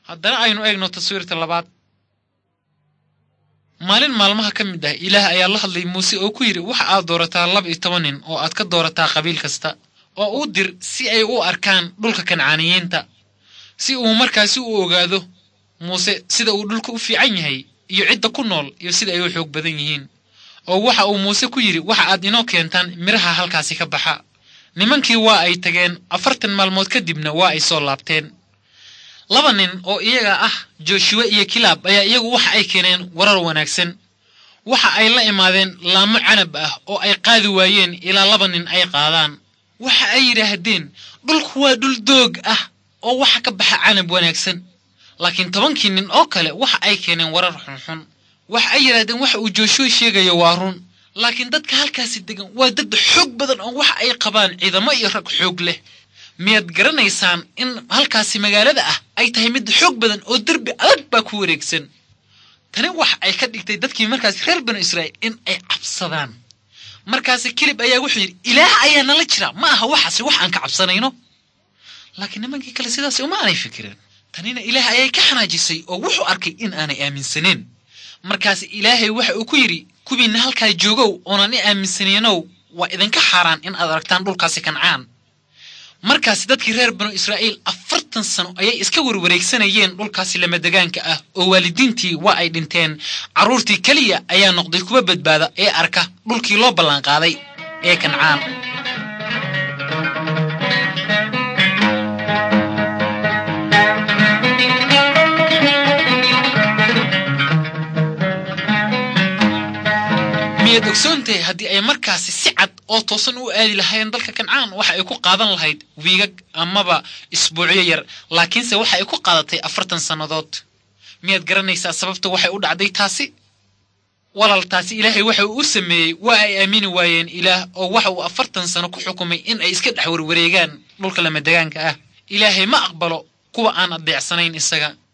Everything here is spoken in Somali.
haddana aynu eegno taswiirta labaad. maalin maalmaha ka mid ah ilaah ayaa la hadlay muuse oo ku yidhi waxa aad doorataa 12 nin oo aad ka doorataa qabiil kasta oo u dir si ay u arkaan dhulka kancaaniyiinta si uu markaasi u ogaado muuse sida uu dhulka u fiican yahay iyo cidda ku nool iyo sida ay u xoog badan yihiin. oo waxa uu muuse ku yidhi waxa aad inoo keentaan miraha halkaasi ka baxa. nimankii waa ay tageen 40 maalmood kadibna waa ay soo laabteen. 2 nin oo iyaga ah Joshua iyo Kilaab ayaa iyagu waxa ay keeneen warar wanaagsan. waxa ay la imaadeen laamo canab ah oo ay qaadi waayeen ilaa 2 nin ay qaadaan. waxa ay yiraahdeen dhulku waa dhul doog ah oo waxa ka baxa canab wanaagsan. laakiin 10 nin oo kale waxa ay keeneen warar xunxun. waxa ay yiraahdeen waxa uu Joshua sheegayo waa run, laakiin dadka halkaasi degan waa dad xoog badan oo waxa ay qabaan ciidamo iyo rag xoog leh. miyaad garanaysaan in halkaasi magaalada ah ay tahay mid xoog badan oo darbi adag baa ku wareegsan. tani waxa ay ka dhigtay dadkii markaas reer banu Israa'iil in ay cabsadaan. markaas Kilib ayaa wuxuu yiri ilaah ayaa nala jira ma aha waxaasi wax aan ka cabsanayno. laakiin nimankii kale sidaas uma aanay fikirin. tanina ilaah ayay ka xanaajisay oo wuxuu arkay in aanay aaminsaneyn. markaas ilaahay waxa uu ku yiri kubiina halkaa joogow oonaan aaminsaneenow waa idinka xaraan in aad aragtaan dhulkaasi Kancaan. markaas dadkii reer banu Israa'iil 40 sano ayay iska warwareegsanayeen dhulkaasi lama degaanka ah oo waalidiintii waa ay dhinteen. caruurtii kaliya ayaa noqday kuwa badbaada ee arka dhulkii loo ballan qaaday ee Kancaan. miyaad ogsoontahay haddii ay markaasi si cad oo toosan u aadi lahaayeen dalka Kancaan waxa ay ku qaadan lahayd wiigag amaba isbuucyo yar, laakiinse waxa ay ku qaadatay 40 sanadood. miyaad garanaysaa sababta waxay u dhacday taasi? walaaltaasi ilaahay waxa uu u sameeyey waa ay aamini waayeen ilaah oo waxa uu 40 sano ku xukumay in ay iska dhex warwareegaan dhulka lama degaanka ah. ilaahay ma aqbalo kuwa aan adeecsanayn isaga.